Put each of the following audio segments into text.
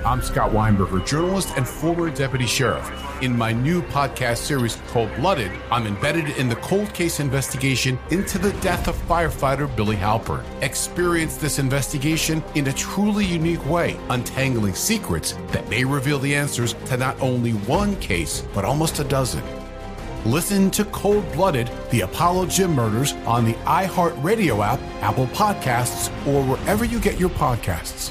I'm Scott Weinberger, journalist and former deputy sheriff. In my new podcast series, Cold-Blooded, I'm embedded in the cold case investigation into the death of firefighter Billy Halpern. Experience this investigation in a truly unique way, untangling secrets that may reveal the answers to not only one case, but almost a dozen. Listen to Cold-Blooded, the Apollo Gym Murders on the iHeartRadio app, Apple Podcasts, or wherever you get your podcasts.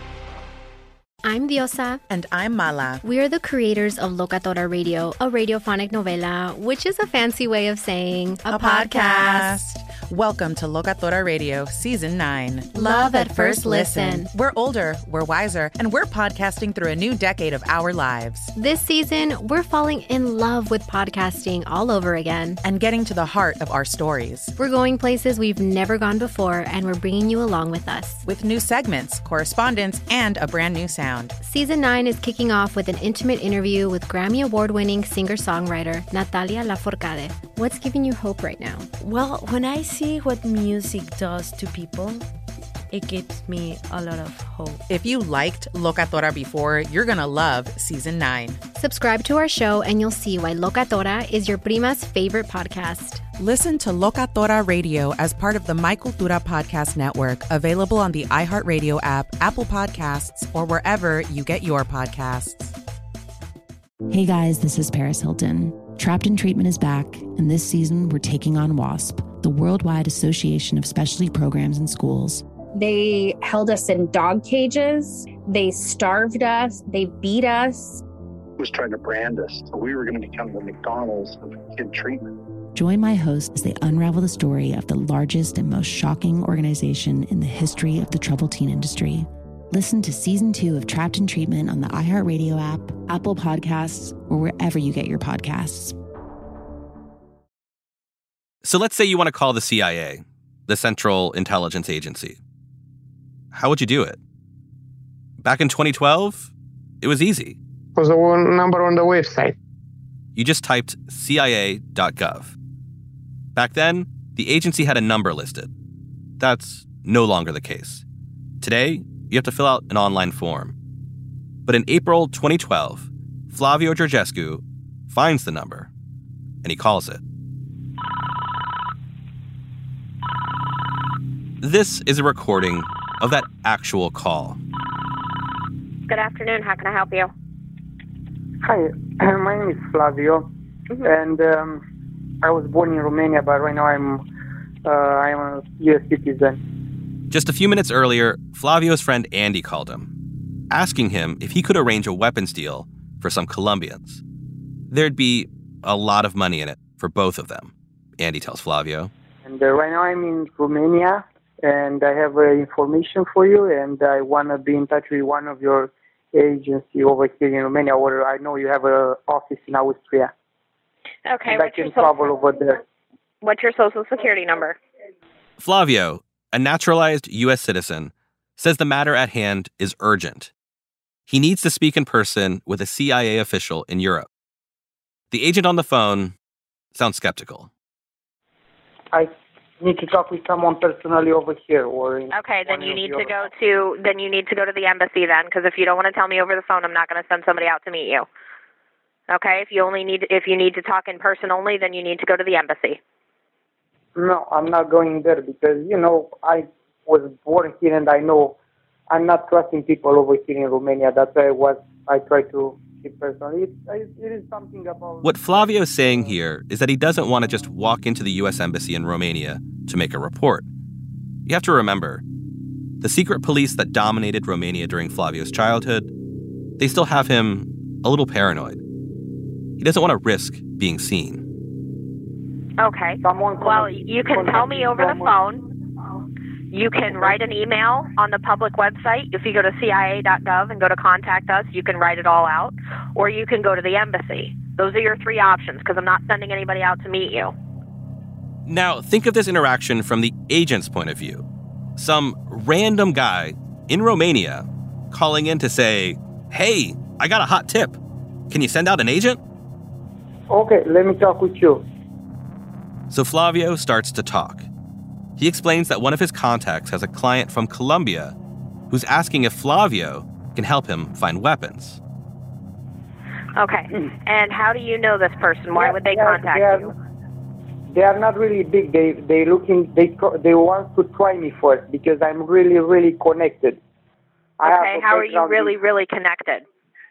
I'm Diosa. And I'm Mala. We are the creators of Locatora Radio, a radiophonic novela, which is a fancy way of saying a podcast. Welcome to Locatora Radio, Season 9. Love at First Listen. We're older, we're wiser, and we're podcasting through a new decade of our lives. This season, we're falling in love with podcasting all over again. And getting to the heart of our stories. We're going places we've never gone before, and we're bringing you along with us. With new segments, correspondence, and a brand new sound. Season 9 is kicking off with an intimate interview with Grammy Award-winning singer-songwriter Natalia Lafourcade. What's giving you hope right now? Well, when I see what music does to people, it gives me a lot of hope. If you liked Locatora before, you're going to love Season 9. Subscribe to our show and you'll see why Locatora is your prima's favorite podcast. Listen to Locatora Radio as part of the My Cultura Podcast Network, available on the iHeartRadio app, Apple Podcasts, or wherever you get your podcasts. Hey guys, this is Paris Hilton. Trapped in Treatment is back, and this season we're taking on WASP, the Worldwide Association of Specialty Programs in Schools. They held us in dog cages. They starved us. They beat us. Was trying to brand us. So we were going to become the McDonald's of kid treatment. Join my hosts as they unravel the story of the largest and most shocking organization in the history of the troubled teen industry. Listen to Season 2 of Trapped in Treatment on the iHeartRadio app, Apple Podcasts, or wherever you get your podcasts. So let's say you want to call the CIA, the Central Intelligence Agency. How would you do it? Back in 2012, it was easy. It was the one number on the website. You just typed CIA.gov. Back then, the agency had a number listed. That's no longer the case. Today, you have to fill out an online form. But in April 2012, Flavio Georgescu finds the number, and he calls it. This is a recording of that actual call. Good afternoon. How can I help you? Hi, my name is Flavio, and I was born in Romania, but right now I'm a U.S. citizen. Just a few minutes earlier, Flavio's friend Andy called him, asking him if he could arrange a weapons deal for some Colombians. There'd be a lot of money in it for both of them, Andy tells Flavio. And right now I'm in Romania, and I have information for you, and I want to be in touch with one of your agency over here in Romania, or I know you have an office in Austria. Okay, and I can travel over there. What's your social security number? Flavio, a naturalized U.S. citizen, says the matter at hand is urgent. He needs to speak in person with a CIA official in Europe. The agent on the phone sounds skeptical. I need to talk with someone personally over here, or okay. Then you need to go to the embassy then, because if you don't want to tell me over the phone, I'm not going to send somebody out to meet you. Okay. If you need to talk in person only, then you need to go to the embassy. No, I'm not going there because I was born here, and I know I'm not trusting people over here in Romania. That's why I try to keep personally. It is something about... What Flavio is saying here is that he doesn't want to just walk into the U.S. Embassy in Romania to make a report. You have to remember, the secret police that dominated Romania during Flavio's childhood, they still have him a little paranoid. He doesn't want to risk being seen. Okay. Well, you can tell me over the phone. You can write an email on the public website. If you go to CIA.gov and go to contact us, you can write it all out. Or you can go to the embassy. Those are your three options, because I'm not sending anybody out to meet you. Now, think of this interaction from the agent's point of view. Some random guy in Romania calling in to say, hey, I got a hot tip. Can you send out an agent? Okay, let me talk with you. So Flavio starts to talk. He explains that one of his contacts has a client from Colombia who's asking if Flavio can help him find weapons. Okay. And how do you know this person? Why would they contact you? They are not really big. They want to try me first because I'm really, really connected. Okay, how are you really, really connected?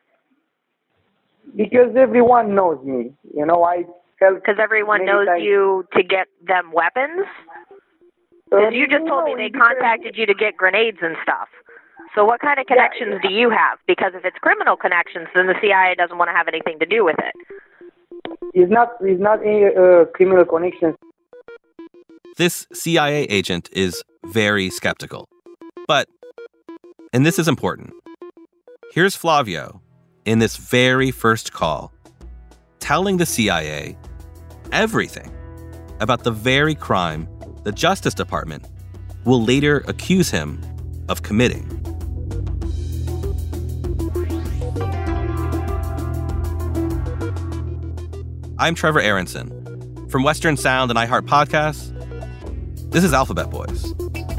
Because everyone knows me. You know, I felt... Because everyone knows you to get them weapons? Because you just told me they contacted you to get grenades and stuff. So what kind of connections do you have? Because if it's criminal connections, then the CIA doesn't want to have anything to do with it. It's not any criminal connections. This CIA agent is very skeptical. But, and this is important, here's Flavio in this very first call telling the CIA everything about the very crime the Justice Department will later accuse him of committing. I'm Trevor Aronson. From Western Sound and iHeart Podcasts, this is Alphabet Boys.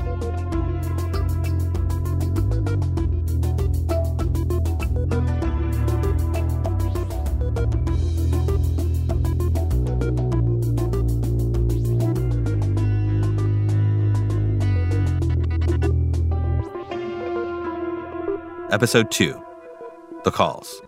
Episode 2, The Calls.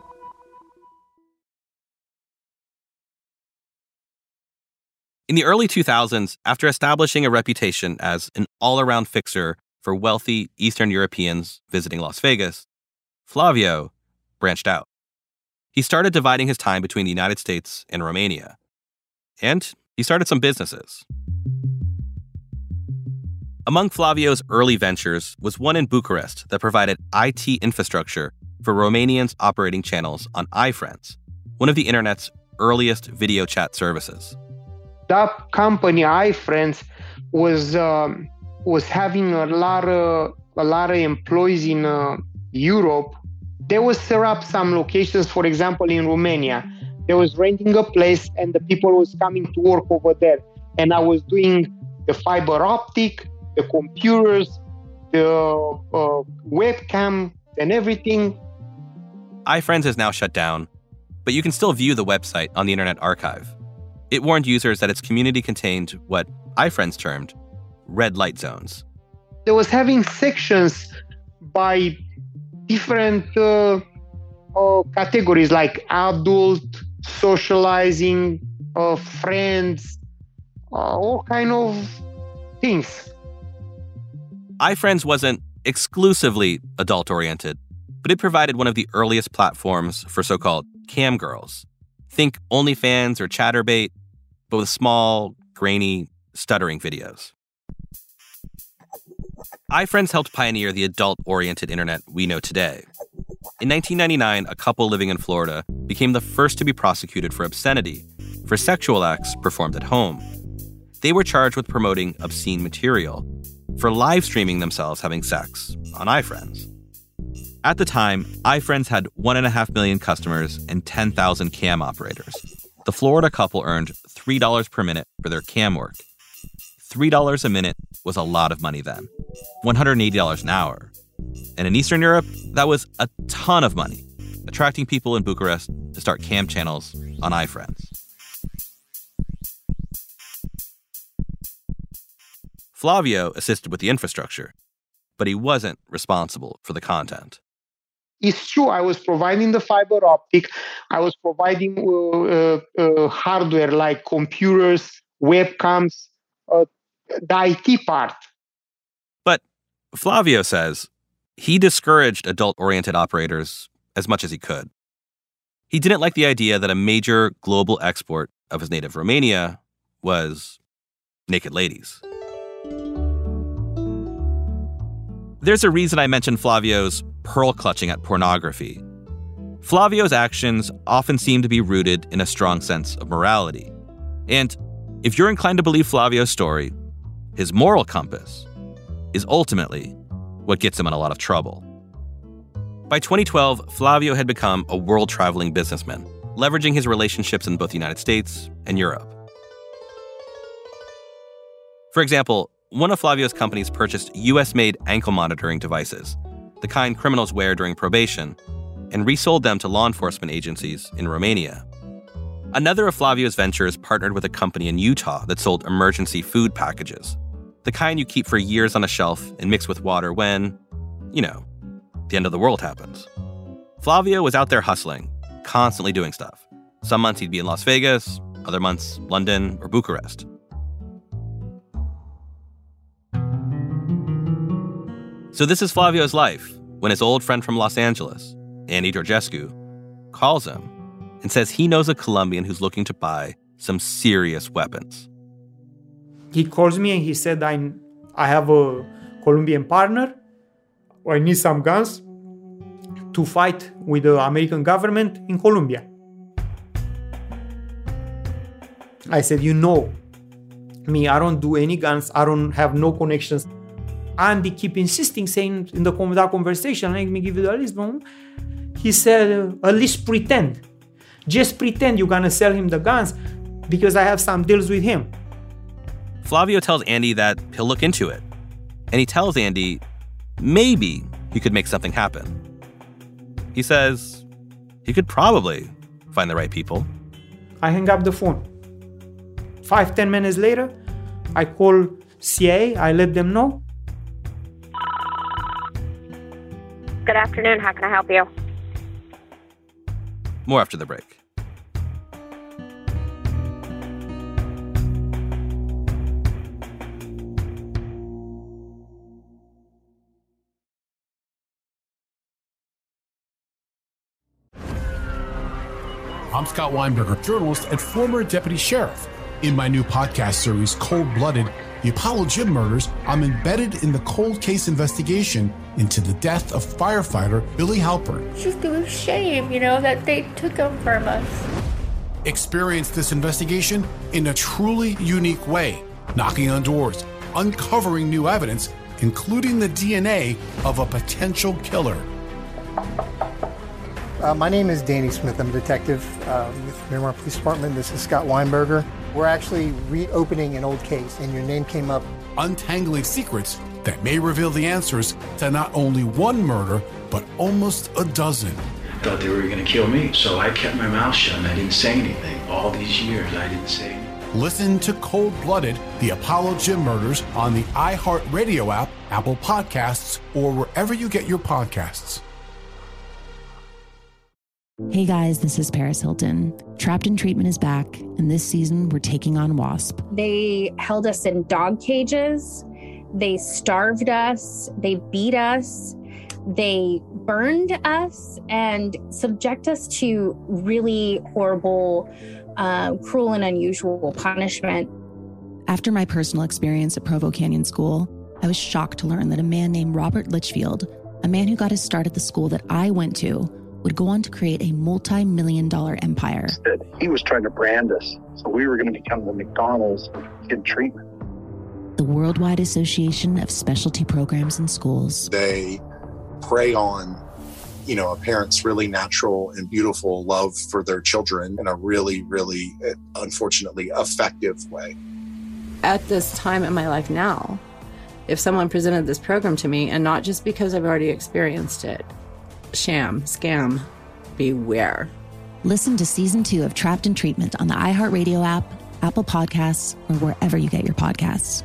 In the early 2000s, after establishing a reputation as an all-around fixer for wealthy Eastern Europeans visiting Las Vegas, Flavio branched out. He started dividing his time between the United States and Romania. And he started some businesses. Among Flavio's early ventures was one in Bucharest that provided IT infrastructure for Romanians operating channels on iFriends, one of the internet's earliest video chat services. That company, iFriends, was having a lot of employees in Europe. They would set up some locations, for example, in Romania. They was renting a place and the people was coming to work over there. And I was doing the fiber optic, the computers, the webcam, and everything. iFriends is now shut down, but you can still view the website on the Internet Archive. It warned users that its community contained what iFriends termed red light zones. They was having sections by different categories like adult, socializing, friends, all kind of things. iFriends wasn't exclusively adult-oriented, but it provided one of the earliest platforms for so-called cam girls. Think OnlyFans or Chatterbait, but with small, grainy, stuttering videos. iFriends helped pioneer the adult-oriented internet we know today. In 1999, a couple living in Florida became the first to be prosecuted for obscenity for sexual acts performed at home. They were charged with promoting obscene material for live streaming themselves having sex on iFriends. At the time, iFriends had 1.5 million customers and 10,000 cam operators. The Florida couple earned $3 per minute for their cam work. $3 a minute was a lot of money then, $180 an hour. And in Eastern Europe, that was a ton of money, attracting people in Bucharest to start cam channels on iFriends. Flavio assisted with the infrastructure, but he wasn't responsible for the content. It's true, I was providing the fiber optic, I was providing hardware like computers, webcams, the IT part. But Flavio says he discouraged adult-oriented operators as much as he could. He didn't like the idea that a major global export of his native Romania was naked ladies. There's a reason I mentioned Flavio's pearl-clutching at pornography. Flavio's actions often seem to be rooted in a strong sense of morality. And if you're inclined to believe Flavio's story, his moral compass is ultimately what gets him in a lot of trouble. By 2012, Flavio had become a world-traveling businessman, leveraging his relationships in both the United States and Europe. For example, one of Flavio's companies purchased US-made ankle monitoring devices the kind criminals wear during probation, and resold them to law enforcement agencies in Romania. Another of Flavio's ventures partnered with a company in Utah that sold emergency food packages, the kind you keep for years on a shelf and mix with water when, the end of the world happens. Flavio was out there hustling, constantly doing stuff. Some months he'd be in Las Vegas, other months London or Bucharest. So this is Flavio's life when his old friend from Los Angeles, Andy Georgescu, calls him and says he knows a Colombian who's looking to buy some serious weapons. He calls me and he said, I have a Colombian partner. I need some guns to fight with the American government in Colombia. I said, me, I don't do any guns. I don't have no connections. Andy keep insisting, saying in that conversation, let me give you the list. He said, at least pretend. Just pretend you're going to sell him the guns because I have some deals with him. Flavio tells Andy that he'll look into it. And he tells Andy maybe he could make something happen. He says he could probably find the right people. I hang up the phone. 5-10 minutes later, I call CIA. I let them know. Good afternoon. How can I help you? More after the break. I'm Scott Weinberger, journalist and former deputy sheriff. In my new podcast series, Cold Blooded, The Apollo Gym Murders, I'm embedded in the cold case investigation into the death of firefighter Billy Halpern. It's just a shame, that they took him from us. Experience this investigation in a truly unique way, knocking on doors, uncovering new evidence, including the DNA of a potential killer. My name is Danny Smith. I'm a detective with Miramar Police Department. This is Scott Weinberger. We're actually reopening an old case, and your name came up. Untangling secrets that may reveal the answers to not only one murder, but almost a dozen. I thought they were going to kill me, so I kept my mouth shut and I didn't say anything. All these years, I didn't say anything. Listen to Cold Blooded, The Apollo Gym Murders on the iHeart Radio app, Apple Podcasts, or wherever you get your podcasts. Hey guys, this is Paris Hilton. Trapped in Treatment is back, and this season we're taking on WASP. They held us in dog cages. They starved us. They beat us. They burned us and subject us to really horrible, cruel and unusual punishment. After my personal experience at Provo Canyon School, I was shocked to learn that a man named Robert Litchfield, a man who got his start at the school that I went to, would go on to create a multi-million-dollar empire. He was trying to brand us, so we were going to become the McDonald's of kid treatment. The Worldwide Association of Specialty Programs in Schools. They prey on, a parent's really natural and beautiful love for their children in a really, really, unfortunately, effective way. At this time in my life now, if someone presented this program to me, and not just because I've already experienced it, sham, scam, beware. Listen to Season 2 of Trapped in Treatment on the iHeartRadio app, Apple Podcasts, or wherever you get your podcasts.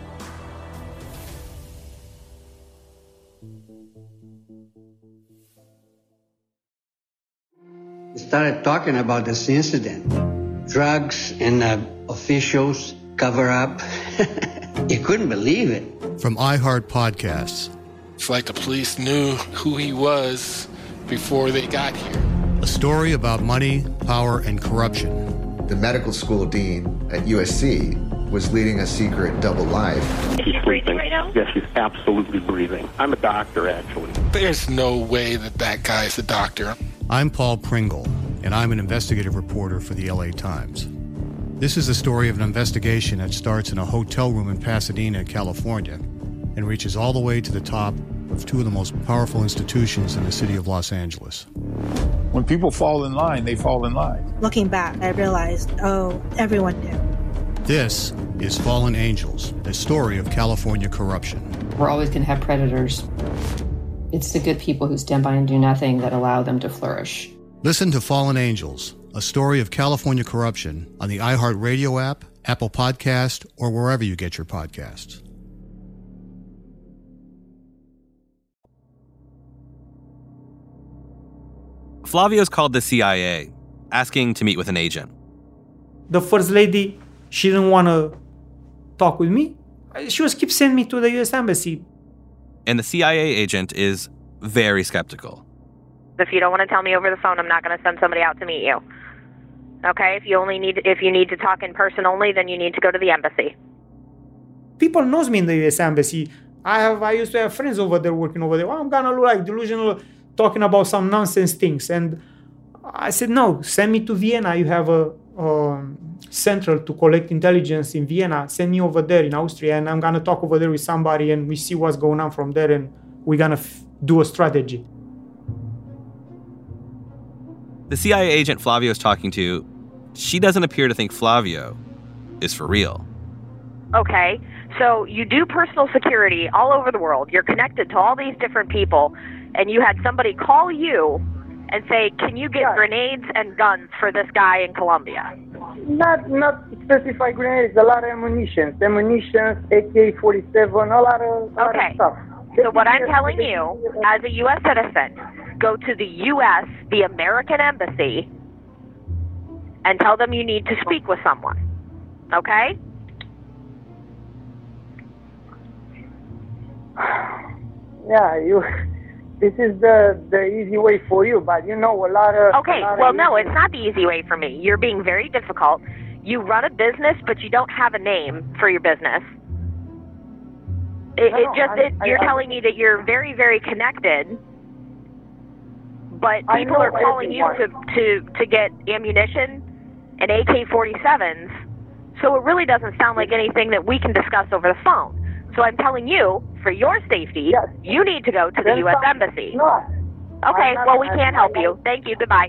We started talking about this incident. Drugs and officials cover up. You couldn't believe it. From iHeart Podcasts. It's like the police knew who he was before they got here. A story about money, power, and corruption. The medical school dean at USC was leading a secret double life. He's breathing right now? Yes, he's absolutely breathing. I'm a doctor, actually. There's no way that guy's a doctor. I'm Paul Pringle, and I'm an investigative reporter for the LA Times. This is the story of an investigation that starts in a hotel room in Pasadena, California, and reaches all the way to the top of two of the most powerful institutions in the city of Los Angeles. When people fall in line, they fall in line. Looking back, I realized, everyone knew. This is Fallen Angels, a story of California corruption. We're always going to have predators. It's the good people who stand by and do nothing that allow them to flourish. Listen to Fallen Angels, a story of California corruption on the iHeartRadio app, Apple Podcast, or wherever you get your podcasts. Flavio's called the CIA, asking to meet with an agent. The first lady, she didn't want to talk with me. She was keep sending me to the U.S. Embassy. And the CIA agent is very skeptical. If you don't want to tell me over the phone, I'm not going to send somebody out to meet you. Okay? If you need to talk in person only, then you need to go to the embassy. People knows me in the U.S. Embassy. I used to have friends over there working over there. I'm gonna look like delusional, talking about some nonsense things. And I said, no, send me to Vienna. You have a central to collect intelligence in Vienna. Send me over there in Austria, and I'm gonna talk over there with somebody, and we see what's going on from there, and we're gonna do a strategy. The CIA agent Flavio is talking to, she doesn't appear to think Flavio is for real. Okay, so you do personal security all over the world. You're connected to all these different people, and you had somebody call you and say, can you get grenades and guns for this guy in Colombia? Not specified grenades, a lot of ammunition, AK-47, a lot of stuff. So what I'm telling you, as a U.S. citizen, go to the U.S., the American Embassy, and tell them you need to speak with someone. Okay? This is the easy way for you, but a lot of... Okay, well, no, it's not the easy way for me. You're being very difficult. You run a business, but you don't have a name for your business. You're telling me that you're very, very connected, but people are calling you to get ammunition and AK-47s, so it really doesn't sound like anything that we can discuss over the phone. So I'm telling you, for your safety, you need to go to the U.S. Embassy. Okay, well, we can't help you. Thank you. Goodbye.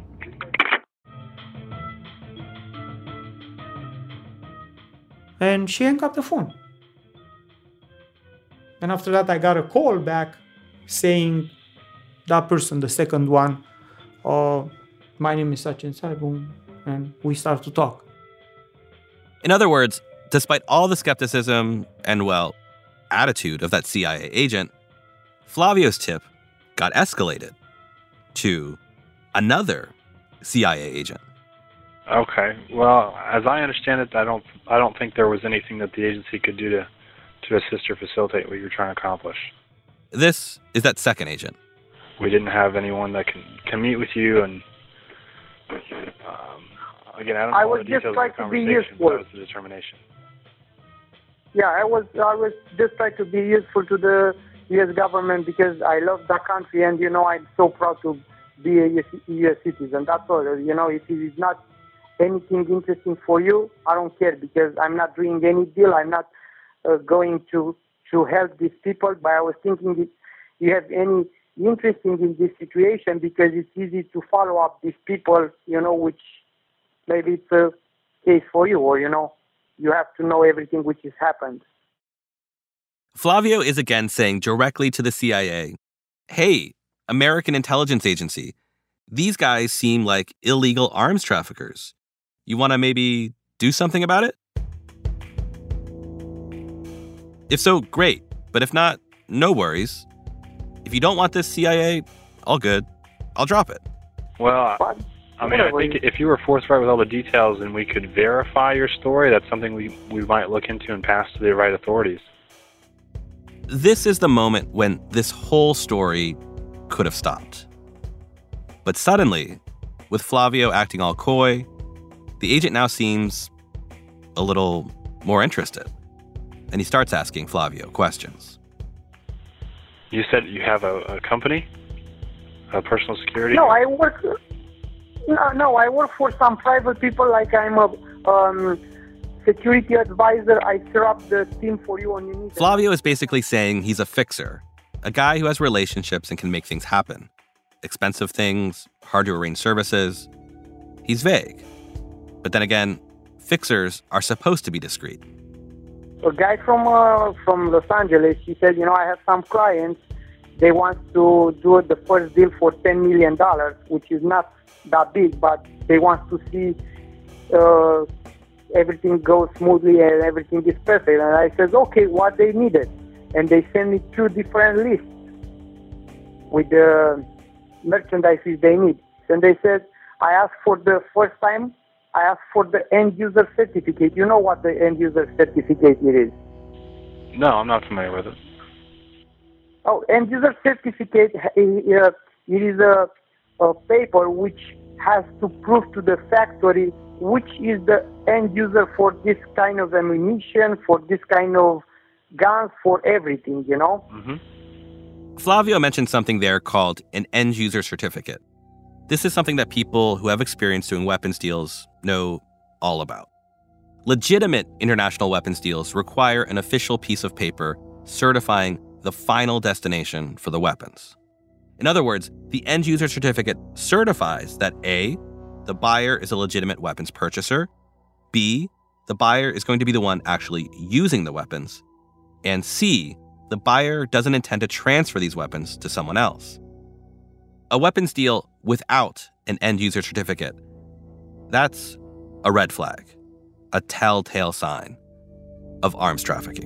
And she hung up the phone. And after that, I got a call back saying, that person, the second one, my name is such and such, and we start to talk. In other words, despite all the skepticism and, well, attitude of that CIA agent, Flavio's tip got escalated to another CIA agent. Okay. Well, as I understand it, I don't think there was anything that the agency could do to assist or facilitate what you're trying to accomplish. This is that second agent. We didn't have anyone that can meet with you, and again, I don't know all the details of the conversation, but that was the determination. Yeah, I was just trying to be useful to the U.S. government because I love that country, and I'm so proud to be a U.S. citizen. That's all. If it is not anything interesting for you, I don't care because I'm not doing any deal. I'm not going to help these people. But I was thinking if you have any interest in this situation because it's easy to follow up these people, which maybe it's a case for you, or you have to know everything which has happened. Flavio is again saying directly to the CIA, hey, American intelligence agency, these guys seem like illegal arms traffickers. You want to maybe do something about it? If so, great. But if not, no worries. If you don't want this CIA, all good. I'll drop it. Well, I think if you were forthright with all the details and we could verify your story, that's something we might look into and pass to the right authorities. This is the moment when this whole story could have stopped. But suddenly, with Flavio acting all coy, the agent now seems a little more interested. And he starts asking Flavio questions. You said you have a company? A personal security? No, I work for some private people, like I'm a security advisor. I set up the team for you when you need it. Flavio is basically saying he's a fixer, a guy who has relationships and can make things happen. Expensive things, hard to arrange services. He's vague. But then again, fixers are supposed to be discreet. A guy from Los Angeles, he said, I have some clients, they want to do the first deal for $10 million, which is not that big, but they want to see everything goes smoothly and everything is perfect. And I said, okay, what they needed. And they sent me 2 different lists with the merchandise they need. And they said, I asked for the first time, I asked for the end user certificate. You know what the end user certificate is? No, I'm not familiar with it. Oh, end user certificate, it is a paper which has to prove to the factory which is the end user for this kind of ammunition, for this kind of guns, for everything, you know? Mm-hmm. Flavio mentioned something there called an end user certificate. This is something that people who have experience doing weapons deals know all about. Legitimate international weapons deals require an official piece of paper certifying the final destination for the weapons. In other words, the end user certificate certifies that A, the buyer is a legitimate weapons purchaser, B, the buyer is going to be the one actually using the weapons, and C, the buyer doesn't intend to transfer these weapons to someone else. A weapons deal without an end user certificate, that's a red flag, a telltale sign of arms trafficking.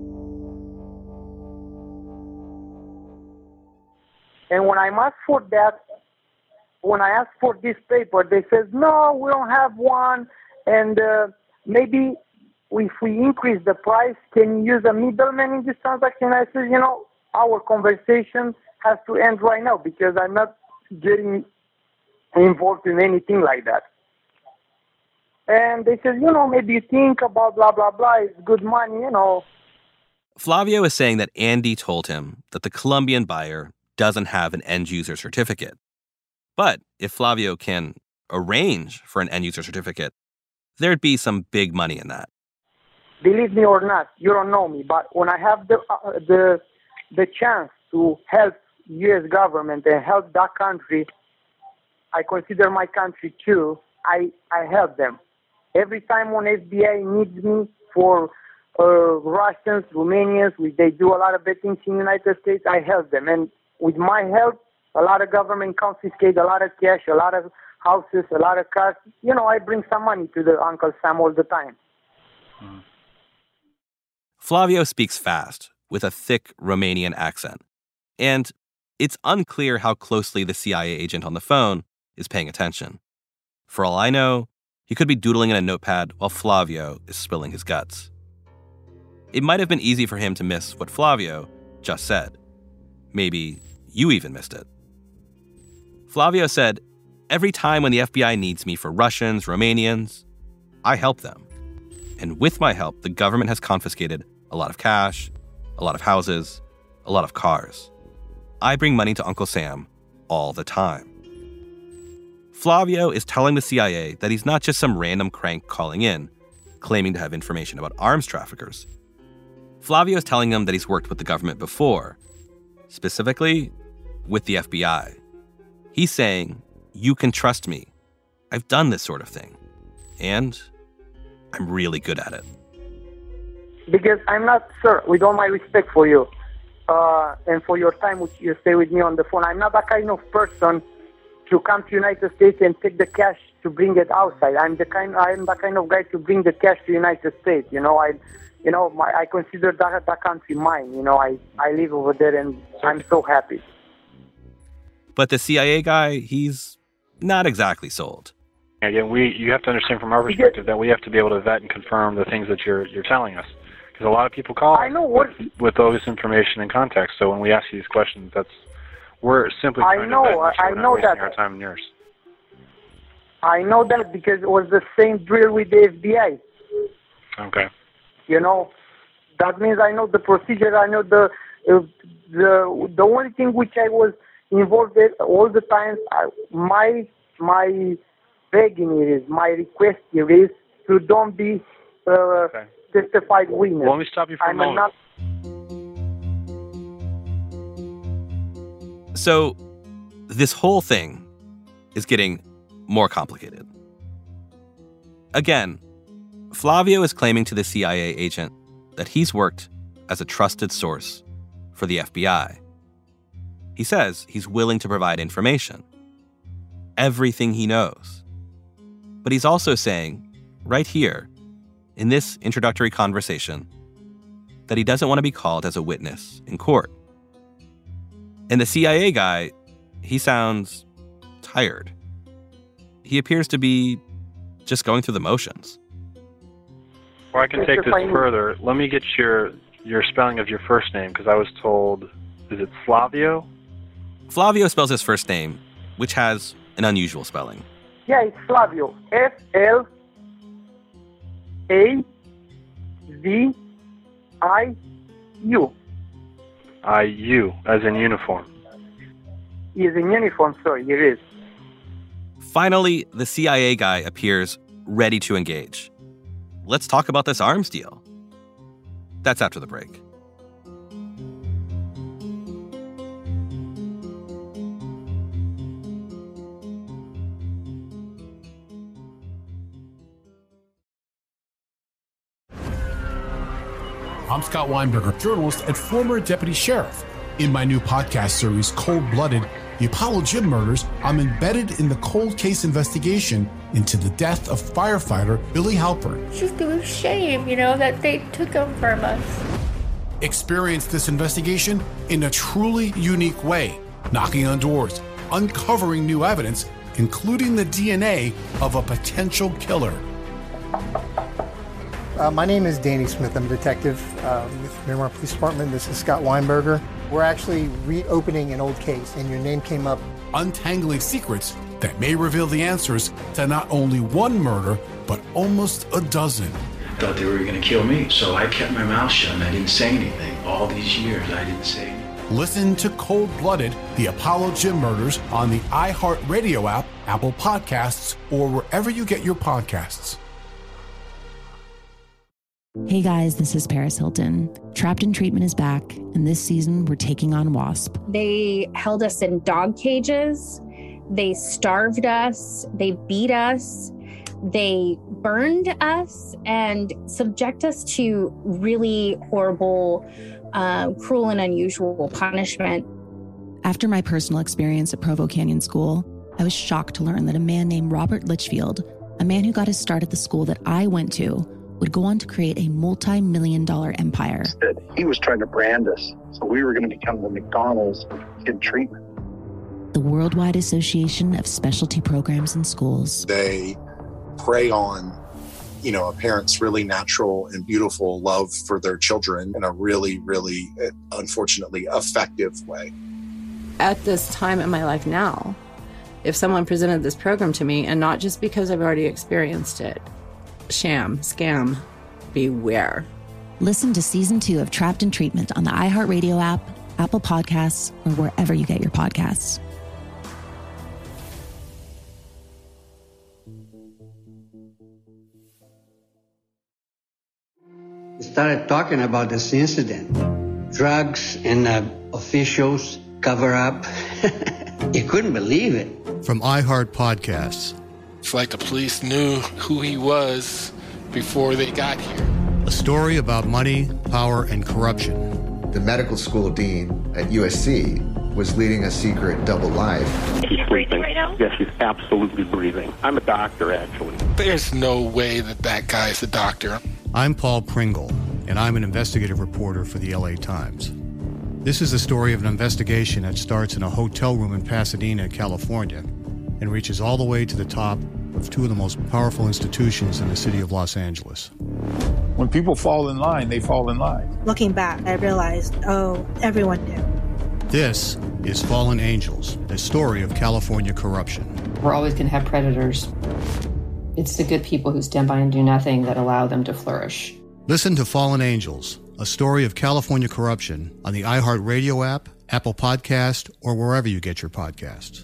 And when I asked for that, when I asked for this paper, they said, no, we don't have one, and maybe if we increase the price, can you use a middleman in this transaction? I said, our conversation has to end right now because I'm not getting involved in anything like that. And they said, maybe you think about blah, blah, blah, it's good money, Flavio is saying that Andy told him that the Colombian buyer doesn't have an end-user certificate. But if Flavio can arrange for an end-user certificate, there'd be some big money in that. Believe me or not, you don't know me, but when I have the chance to help U.S. government and help that country, I consider my country too, I help them. Every time when FBI needs me for Russians, Romanians, they do a lot of bad things in the United States, I help them. And with my help, a lot of government confiscate a lot of cash, a lot of houses, a lot of cars. I bring some money to the Uncle Sam all the time. Flavio speaks fast, with a thick Romanian accent. And it's unclear how closely the CIA agent on the phone is paying attention. For all I know, he could be doodling in a notepad while Flavio is spilling his guts. It might have been easy for him to miss what Flavio just said. Maybe you even missed it. Flavio said, every time when the FBI needs me for Russians, Romanians, I help them. And with my help, the government has confiscated a lot of cash, a lot of houses, a lot of cars. I bring money to Uncle Sam all the time. Flavio is telling the CIA that he's not just some random crank calling in, claiming to have information about arms traffickers. Flavio is telling them that he's worked with the government before, specifically with the FBI. He's saying, you can trust me. I've done this sort of thing. And I'm really good at it. Because I'm not, sir, with all my respect for you, and for your time which you stay with me on the phone, I'm not that kind of person to come to United States and take the cash to bring it outside. I'm the kind of guy to bring the cash to United States. I consider that country mine. I live over there and I'm so happy. But the CIA guy, he's not exactly sold. Again, you have to understand from our perspective that we have to be able to vet and confirm the things that you're telling us. Because a lot of people call with all this information and context. So when we ask you these questions, we're simply trying to vet and make sure we're not wasting our time and yours. I know that because it was the same drill with the FBI. Okay. That means I know the procedure. I know the only thing which I was involved in all the time. My begging is, my request here is to don't be testified witness. Well, let me stop you for a moment. So this whole thing is getting more complicated. Again, Flavio is claiming to the CIA agent that he's worked as a trusted source for the FBI. He says he's willing to provide information, everything he knows. But he's also saying, right here, in this introductory conversation, that he doesn't want to be called as a witness in court. And the CIA guy, he sounds tired. He appears to be just going through the motions. Or I can take this further. Let me get your spelling of your first name, because I was told, is it Flavio? Flavio spells his first name, which has an unusual spelling. Yeah, it's Flavio. F-L-A-V-I-U. I-U, as in uniform. He is in uniform, sorry, it is. Finally, the CIA guy appears ready to engage. Let's talk about this arms deal. That's after the break. I'm Scott Weinberger, journalist and former deputy sheriff. In my new podcast series, Cold Blooded, The Apollo Gym Murders, I'm embedded in the cold case investigation into the death of firefighter Billy Halpern. It's just a shame, that they took him from us. Experience this investigation in a truly unique way, knocking on doors, uncovering new evidence, including the DNA of a potential killer. My name is Danny Smith. I'm a detective with Miramar Police Department. This is Scott Weinberger. We're actually reopening an old case, and your name came up. Untangling secrets that may reveal the answers to not only one murder, but almost a dozen. Thought they were going to kill me, so I kept my mouth shut and I didn't say anything. All these years, I didn't say anything. Listen to Cold Blooded, The Apollo Gym Murders on the iHeartRadio app, Apple Podcasts, or wherever you get your podcasts. Hey guys, this is Paris Hilton. Trapped in Treatment is back, and this season we're taking on WASP. They held us in dog cages. They starved us. They beat us. They burned us and subject us to really horrible, cruel and unusual punishment. After my personal experience at Provo Canyon School, I was shocked to learn that a man named Robert Litchfield, a man who got his start at the school that I went to, would go on to create a multi-million-dollar empire. He was trying to brand us, so we were going to become the McDonald's of kid treatment. The Worldwide Association of Specialty Programs in Schools. They prey on, a parent's really natural and beautiful love for their children in a really, really, unfortunately, effective way. At this time in my life now, if someone presented this program to me, and not just because I've already experienced it, sham, scam, beware. Listen to Season 2 of Trapped in Treatment on the iHeartRadio app, Apple Podcasts, or wherever you get your podcasts. We started talking about this incident. Drugs and officials cover up. You couldn't believe it. From iHeart Podcasts. It's like the police knew who he was before they got here. A story about money, power, and corruption. The medical school dean at USC was leading a secret double life. She's breathing right now? Yes, she's absolutely breathing. I'm a doctor, actually. There's no way that guy's a doctor. I'm Paul Pringle, and I'm an investigative reporter for the LA Times. This is the story of an investigation that starts in a hotel room in Pasadena, California, and reaches all the way to the top of two of the most powerful institutions in the city of Los Angeles. When people fall in line, they fall in line. Looking back, I realized, everyone knew. This is Fallen Angels, a story of California corruption. We're always going to have predators. It's the good people who stand by and do nothing that allow them to flourish. Listen to Fallen Angels, a story of California corruption on the iHeartRadio app, Apple Podcast, or wherever you get your podcasts.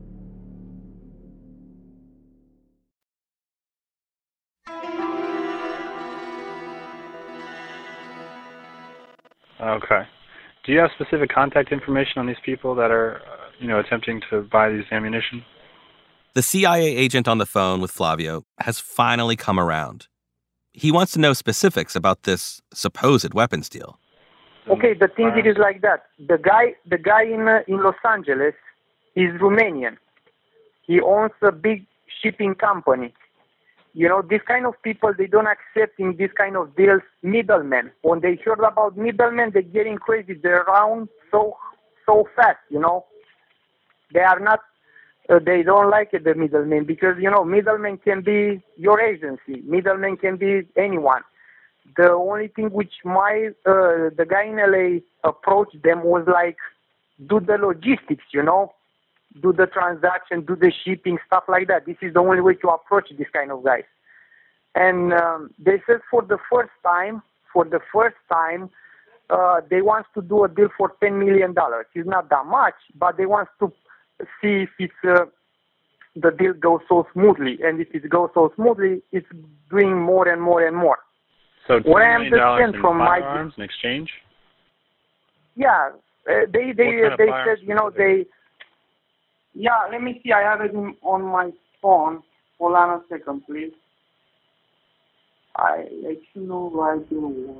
Okay. Do you have specific contact information on these people that are, attempting to buy these ammunition? The CIA agent on the phone with Flavio has finally come around. He wants to know specifics about this supposed weapons deal. Okay, the thing it is like that. The guy in Los Angeles is Romanian. He owns a big shipping company. You know, these kind of people, they don't accept in this kind of deals middlemen. When they heard about middlemen, they're getting crazy. They're around so fast, you know. They are not, they don't like it, the middlemen, because, you know, middlemen can be your agency. Middlemen can be anyone. The only thing which the guy in LA approached them was like, do the logistics, you know. Do the transaction, do the shipping, stuff like that. This is the only way to approach this kind of guys. And they said for the first time, they want to do a deal for $10 million. It's not that much, but they want to see if the deal goes so smoothly. And if it goes so smoothly, it's doing more and more and more. So $10 million in firearms in exchange? Yeah, they said, you know, Yeah, let me see. I have it on my phone. Hold on a second, please. I let you know right away.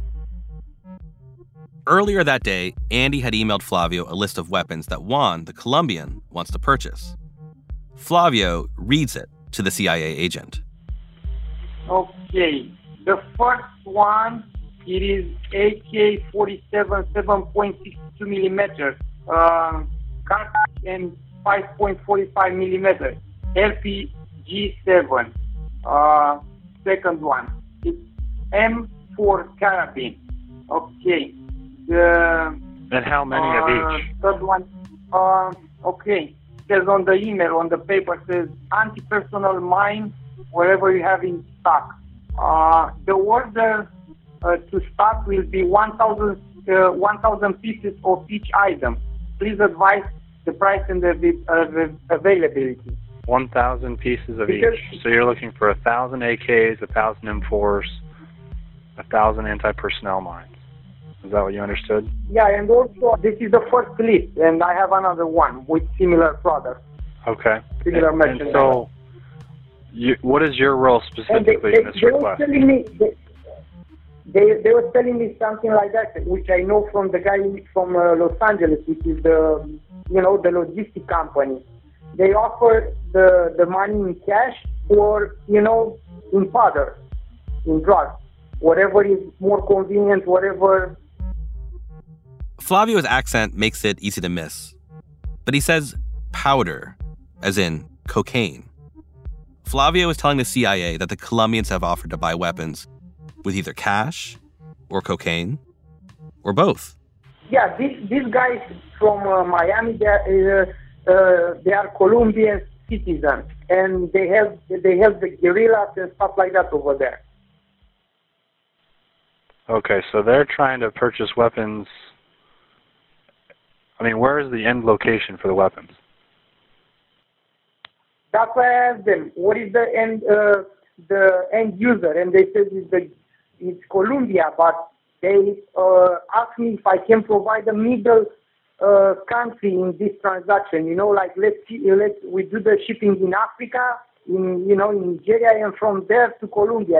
Earlier that day, Andy had emailed Flavio a list of weapons that Juan, the Colombian, wants to purchase. Flavio reads it to the CIA agent. Okay. The first one, it is AK-47 7.62 millimeters. Cartridge and 5.45 millimeters, LPG-7. Second one, it's M4 carabine. Okay. And how many of each? Third one, okay. Says on the email, on the paper, says anti-personnel mine, wherever you have in stock. The order to stock will be 1,000 pieces of each item. Please advise the price and the availability. 1,000 pieces of each. So you're looking for 1,000 AKs, 1,000 M4s, 1,000 anti-personnel mines. Is that what you understood? Yeah, and also this is the first list, and I have another one with similar products. Okay. Similar and so, what is your role specifically in this request? They were telling me something like that, which I know from the guy from Los Angeles, which is the logistic company. They offer the money in cash or, in powder, in drugs, whatever is more convenient, whatever. Flavio's accent makes it easy to miss, but he says powder, as in cocaine. Flavio is telling the CIA that the Colombians have offered to buy weapons with either cash or cocaine or both. Yeah, these guys from Miami, they are Colombian citizens, and they have the guerrillas and stuff like that over there. Okay, so they're trying to purchase weapons. I mean, where is the end location for the weapons? That's why I asked them, what is the end user? And they said it's Colombia, but they asked me if I can provide a middle country in this transaction. We do the shipping in Africa, in Nigeria, and from there to Colombia.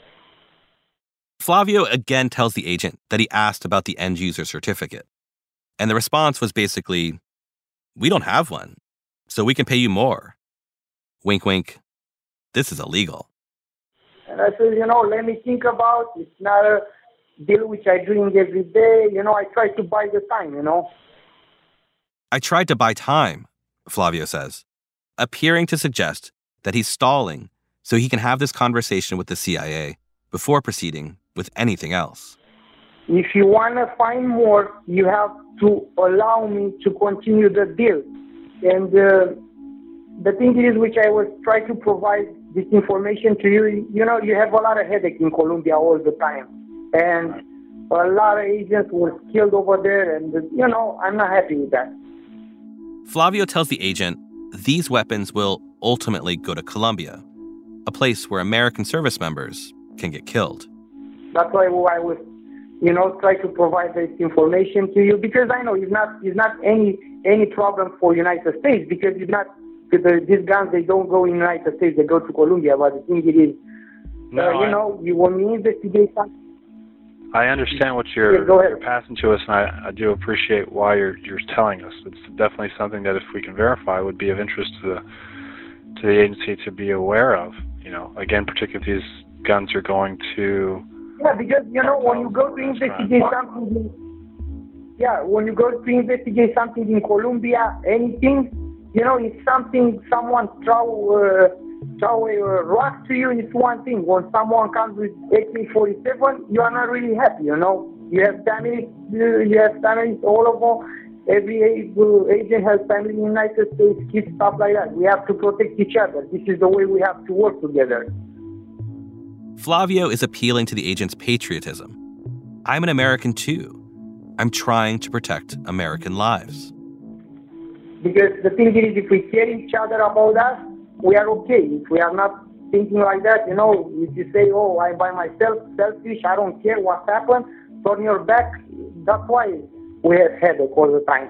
Flavio again tells the agent that he asked about the end user certificate, and the response was basically, "We don't have one, so we can pay you more." Wink, wink. This is illegal. And I said, let me think about it. It's not a deal which I'm doing every day. I try to buy the time, I tried to buy time, Flavio says, appearing to suggest that he's stalling so he can have this conversation with the CIA before proceeding with anything else. If you want to find more, you have to allow me to continue the deal. And the thing is, which I was trying to provide this information to you, you have a lot of headache in Colombia all the time. And a lot of agents were killed over there, and, I'm not happy with that. Flavio tells the agent these weapons will ultimately go to Colombia, a place where American service members can get killed. That's why I was, try to provide this information to you, because I know it's not any problem for United States, because it's not. These guns, they don't go in the United States, they go to Colombia. But the thing it is, you want me to investigate something? I understand what you're passing to us, and I do appreciate why you're telling us. It's definitely something that, if we can verify, would be of interest to the agency to be aware of. Again, particularly if these guns are going to. Yeah, because when you go to investigate something, in Colombia, anything, if someone throw a rock to you, it's one thing. When someone comes with AK-47, you are not really happy. You have families. All of them. Every agent has family in the United States, kids, stuff like that. We have to protect each other. This is the way we have to work together. Flavio is appealing to the agent's patriotism. I'm an American too. I'm trying to protect American lives. Because the thing is, if we care each other about us, we are okay. If we are not thinking like that, if you say, oh, I'm by myself, selfish, I don't care what happened, turn your back, that's why we have headache all the time.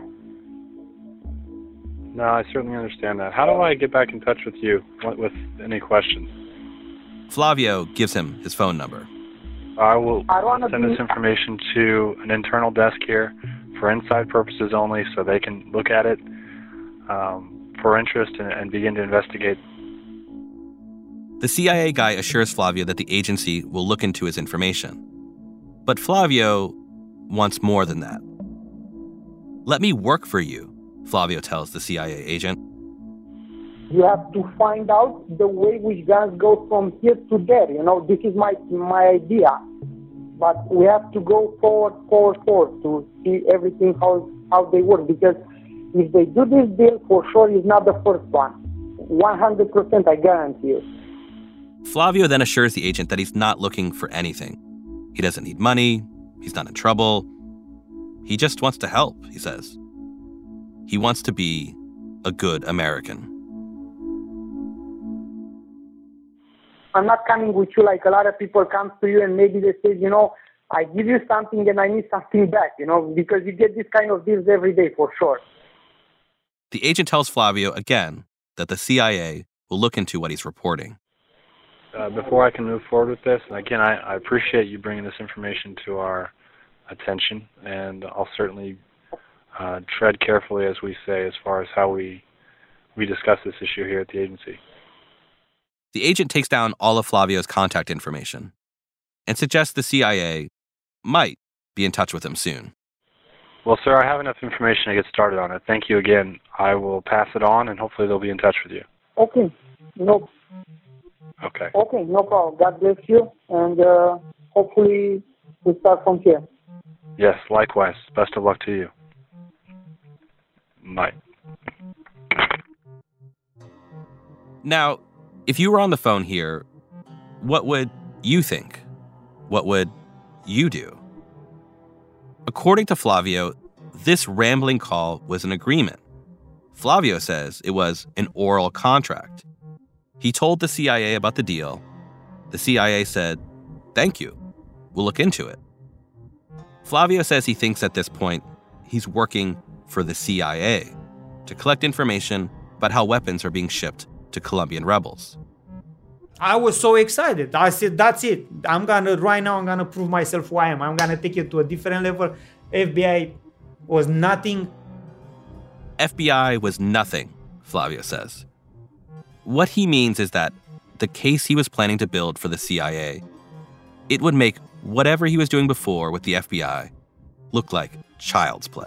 No, I certainly understand that. How do I get back in touch with you with any questions? Flavio gives him his phone number. I will send this information to an internal desk here for inside purposes only, so they can look at it for interest and begin to investigate. The CIA guy assures Flavio that the agency will look into his information. But Flavio wants more than that. Let me work for you, Flavio tells the CIA agent. You have to find out the way which guns go from here to there. This is my idea. But we have to go forward to see everything how they work. Because if they do this deal, for sure it's not the first one. 100%, I guarantee you. Flavio then assures the agent that he's not looking for anything. He doesn't need money. He's not in trouble. He just wants to help, he says. He wants to be a good American. I'm not coming with you like a lot of people come to you and maybe they say, I give you something and I need something back, because you get this kind of deals every day for sure. The agent tells Flavio again that the CIA will look into what he's reporting. Before I can move forward with this, and again, I appreciate you bringing this information to our attention, and I'll certainly tread carefully, as we say, as far as how we discuss this issue here at the agency. The agent takes down all of Flavio's contact information and suggests the CIA might be in touch with him soon. Well, sir, I have enough information to get started on it. Thank you again. I will pass it on, and hopefully they'll be in touch with you. Okay. Okay. Okay, no problem. God bless you, and hopefully we start from here. Yes, likewise. Best of luck to you. Bye. Now, if you were on the phone here, what would you think? What would you do? According to Flavio, this rambling call was an agreement. Flavio says it was an oral contract. He told the CIA about the deal. The CIA said, "Thank you. We'll look into it." Flavio says he thinks at this point he's working for the CIA to collect information about how weapons are being shipped to Colombian rebels. I was so excited. I said, that's it. Right now I'm gonna prove myself who I am. I'm gonna take it to a different level. FBI was nothing. FBI was nothing, Flavio says. What he means is that the case he was planning to build for the CIA, it would make whatever he was doing before with the FBI look like child's play.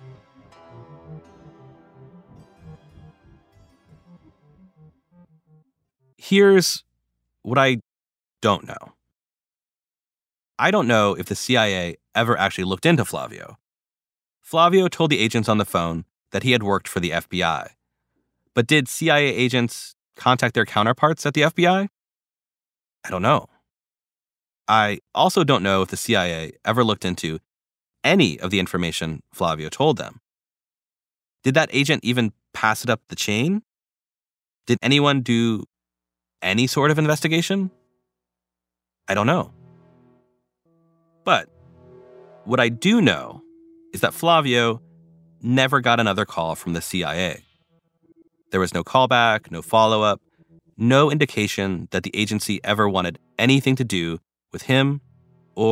Here's what I don't know. I don't know if the CIA ever actually looked into Flavio. Flavio told the agents on the phone that he had worked for the FBI. But did CIA agents contact their counterparts at the FBI? I don't know. I also don't know if the CIA ever looked into any of the information Flavio told them. Did that agent even pass it up the chain? Did anyone do any sort of investigation? I don't know. But what I do know is that Flavio never got another call from the CIA. There was no callback, no follow-up, no indication that the agency ever wanted anything to do with him or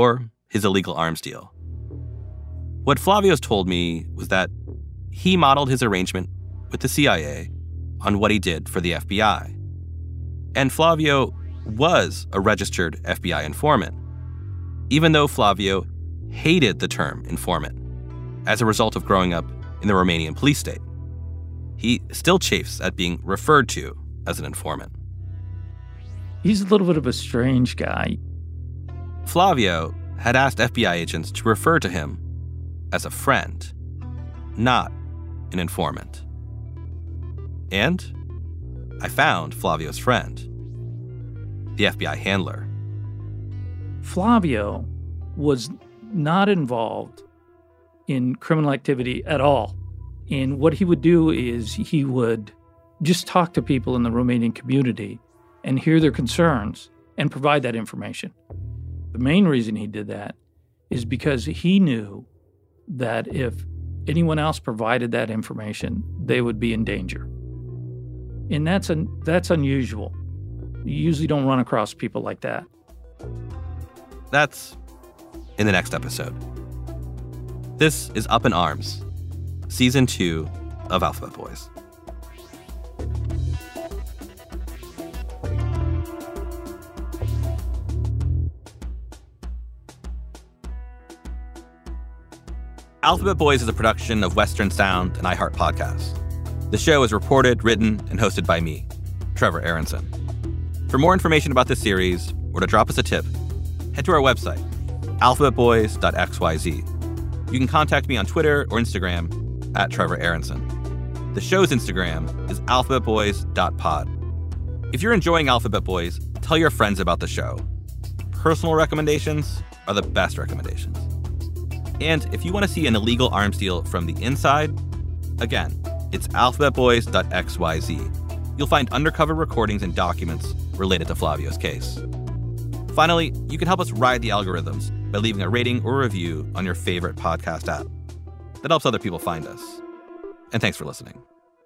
his illegal arms deal. What Flavio's told me was that he modeled his arrangement with the CIA on what he did for the FBI. And Flavio was a registered FBI informant, even though Flavio hated the term informant as a result of growing up in the Romanian police state. He still chafes at being referred to as an informant. He's a little bit of a strange guy. Flavio had asked FBI agents to refer to him as a friend, not an informant. And I found Flavio's friend, the FBI handler. Flavio was not involved in criminal activity at all. And what he would do is he would just talk to people in the Romanian community and hear their concerns and provide that information. The main reason he did that is because he knew that if anyone else provided that information, they would be in danger. And that's unusual. You usually don't run across people like that. That's in the next episode. This is Up in Arms, Season 2 of Alphabet Boys. Alphabet Boys is a production of Western Sound and iHeart Podcasts. The show is reported, written, and hosted by me, Trevor Aronson. For more information about this series, or to drop us a tip, head to our website, alphabetboys.xyz. You can contact me on Twitter or Instagram at Trevor Aronson. The show's Instagram is alphabetboys.pod. If you're enjoying Alphabet Boys, tell your friends about the show. Personal recommendations are the best recommendations. And if you want to see an illegal arms deal from the inside, again, it's alphabetboys.xyz. You'll find undercover recordings and documents related to Flavio's case. Finally, you can help us ride the algorithms by leaving a rating or review on your favorite podcast app. That helps other people find us. And thanks for listening.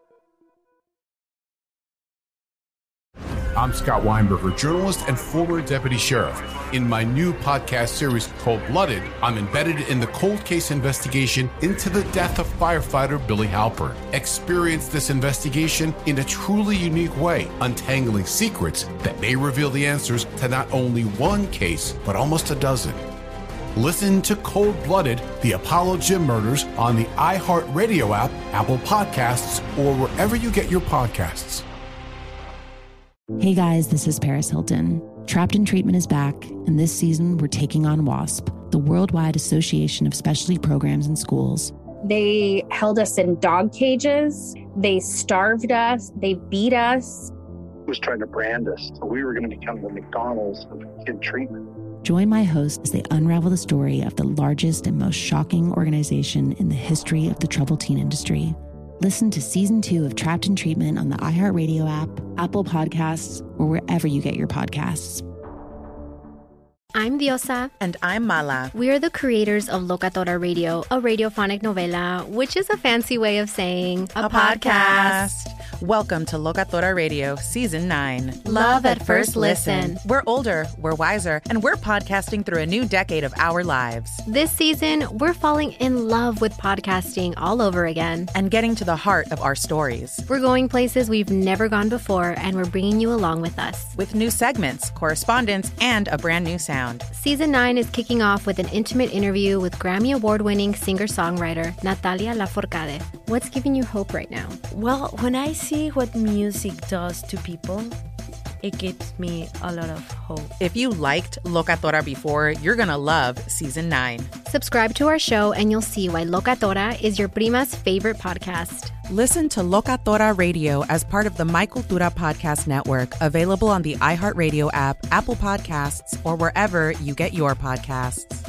I'm Scott Weinberger, journalist and former deputy sheriff. In my new podcast series called Blooded, I'm embedded in the cold case investigation into the death of firefighter Billy Halpern. Experience this investigation in a truly unique way, untangling secrets that may reveal the answers to not only one case, but almost a dozen. Listen to Cold-Blooded, The Apollo Gym Murders on the iHeartRadio app, Apple Podcasts, or wherever you get your podcasts. Hey guys, this is Paris Hilton. Trapped in Treatment is back, and this season we're taking on WASP, the Worldwide Association of Specialty Programs in Schools. They held us in dog cages. They starved us. They beat us. Was trying to brand us. So we were going to become the McDonald's of kid treatment. Join my host as they unravel the story of the largest and most shocking organization in the history of the troubled teen industry. Listen to Season 2 of Trapped in Treatment on the iHeartRadio app, Apple Podcasts, or wherever you get your podcasts. I'm Diosa. And I'm Mala. We are the creators of Locatora Radio, a radiophonic novela, which is a fancy way of saying a podcast. Welcome to Locatora Radio, Season 9. Love at first listen. We're older, we're wiser, and we're podcasting through a new decade of our lives. This season, we're falling in love with podcasting all over again. And getting to the heart of our stories. We're going places we've never gone before, and we're bringing you along with us. With new segments, correspondence, and a brand new sound. Season 9 is kicking off with an intimate interview with Grammy Award-winning singer-songwriter Natalia Lafourcade. What's giving you hope right now? Well, when I see what music does to people, it gives me a lot of hope. If you liked Locatora before, you're going to love Season 9. Subscribe to our show and you'll see why Locatora is your prima's favorite podcast. Listen to Locatora Radio as part of the My Cultura Podcast Network, available on the iHeartRadio app, Apple Podcasts, or wherever you get your podcasts.